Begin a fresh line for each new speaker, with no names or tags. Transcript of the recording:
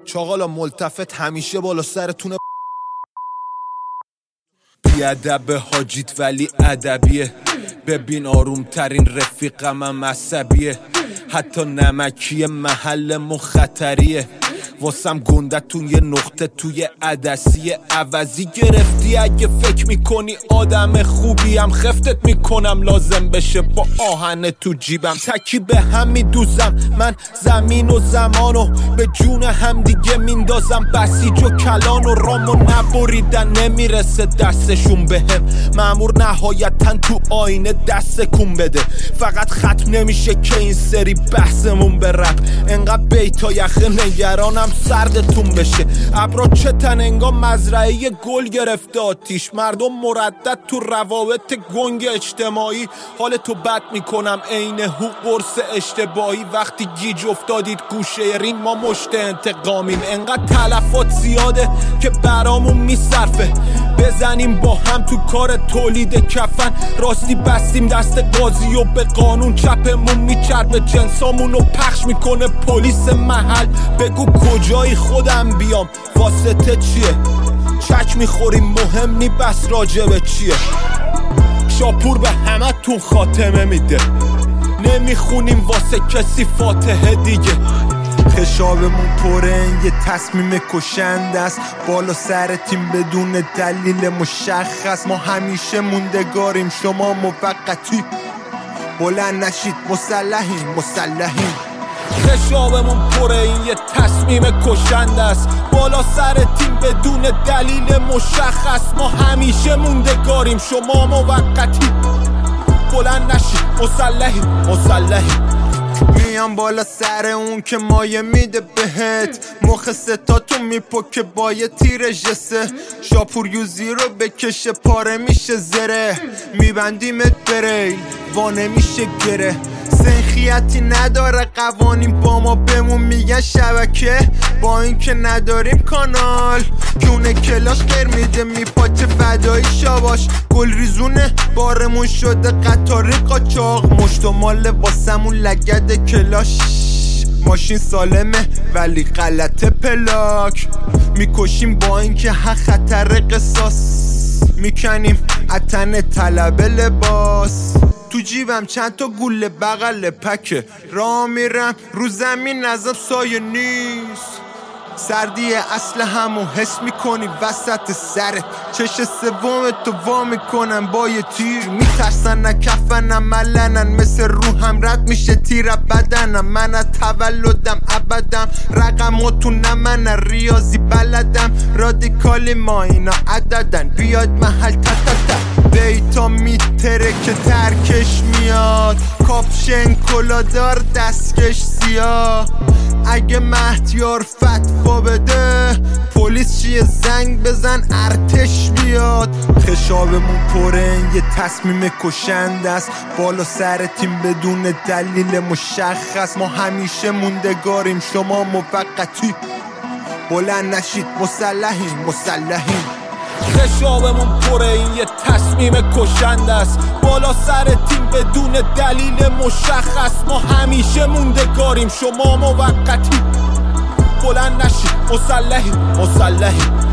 چاقالا ملتفت همیشه بالا سرتونه. بیادب حاجیت ولی ادبیه، ببین آروم ترین رفیقم هم عصبیه، حتی نمکی محل خطریه، واسم گندتون یه نقطه توی عدسیه. عوضی گرفتی اگه فکر میکنی آدم خوبیم، خفتت میکنم لازم بشه با آهن تو جیبم. تکی به هم میدوزم من زمین و زمانو، به جون هم دیگه میندازم بسیج و کلان و رامو نبریدن نمیرسه دستشون بهم. مامور نهایتا تو آینه دست کن بده، فقط ختم نمیشه که این سری بحثمون به رپ. انقدر بیتا یخه نگرانم سردتون بشه. ابرا چتن انگار مزرعه گل گرفته آتیش، مردم مردد تو روابط گنگ اجتماعی. حال تو بد میکنم عین هو قرص اشتباهی. وقتی گیج افتادید گوشه رین ما مشت انتقامیم. انقدر تلفات زیاده که برامون میصرفه، بزنیم با هم تو کار تولید کفن. راستی بستیم دست قاضی و به قانون چپمون میچربه، جنسامونو پخش میکنه پلیس محل. بگو کجایی خودم بیام، واسطه چیه؟ چک میخوریم مهم نی بس راجبه چیه؟ شاپور به همه تون خاتمه میده، نمیخونیم واسه کسی فاتحه دیگه. خشابمون پره یه تصمیم کشنده است، بالا سر تیم بدون دلیل مشخص. ما همیشه موندگاریم شما موقتی، بلند نشید مسلحیم. خشابمون پره این یه تصمیم کشنده است، بالا سر تیم بدون دلیل مشخص. ما همیشه موندگاریم شما موقتی، بلند نشید مسلحیم. میام بالا سر اون که مایه میده بهت، مخ ستاتون میپکه با یه تیر جسه. شاپور یوزی رو بکشه پاره میشه زره، میبندیمت بریل وانه میشه گره. سنخیتی نداره قوانین با ما بمون میگن شبکه، با این که نداریم کانال. کونه کلاش غیر میده میپاچه فدایی شاباش، گل ریزونه بارمون شده قطاری قاچاق. مشت و مال واسمون لگد کلاش، ماشین سالمه ولی غلطه پلاک. میکشیم با این که حق خطر قصاص، میکنیم اتن طلب لباس. تو جیبم چند تا گوله بغل پکه، راه میرم رو زمین ازم سایه نیست. سردی اصل همو حس میکنی وسط سرت، چش سومت تو وا میکنن با یه تیر. میترسن نکفنم ملنن، مثل روحم رد میشه تیر بدنم. من از تولدم ابدم رقم تو نمن، ریاضی بلدم رادیکالی ما اینا عددن. بیاد محل بیتا میتره که ترکش میاد، کاپشن کلادار دستکش سیاه. اگه مهدیار فتوا بده پلیس چیه زنگ بزن ارتش بیاد. خشابمون پره یه تصمیم کشنده است، بالا سر تیم بدون دلیل مشخص. ما همیشه موندگاریم شما موقتی، بلند نشید مسلحیم. خشابمون پره این یه تصمیم کشنده است، بالا سر تیم بدون دلیل مشخص. ما همیشه موندگاریم شما موقتی، بلند نشید مسلحیم.